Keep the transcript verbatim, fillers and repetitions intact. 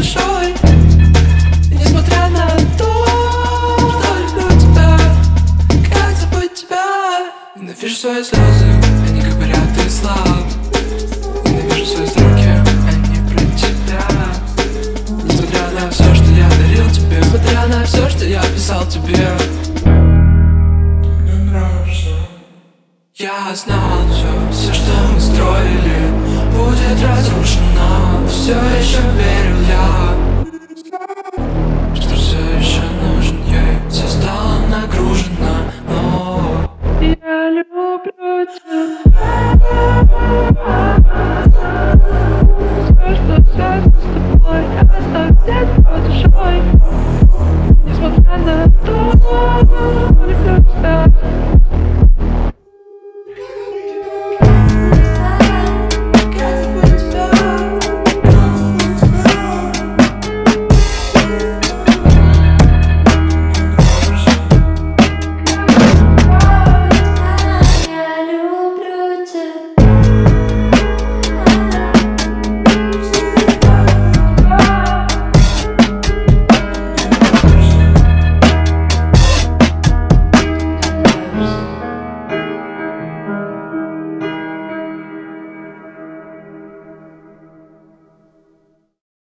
душой. И несмотря на то, что люблю тебя, как забыть тебя? Ненавижу свои слезы, они говорят, ты слаб. Ненавижу свои строки, они про тебя. Несмотря на все, что я дарил тебе, несмотря на все, что я писал тебе. Мне нравишься. Я знал все, все, что мы строили, будет разрушено. Все еще верил я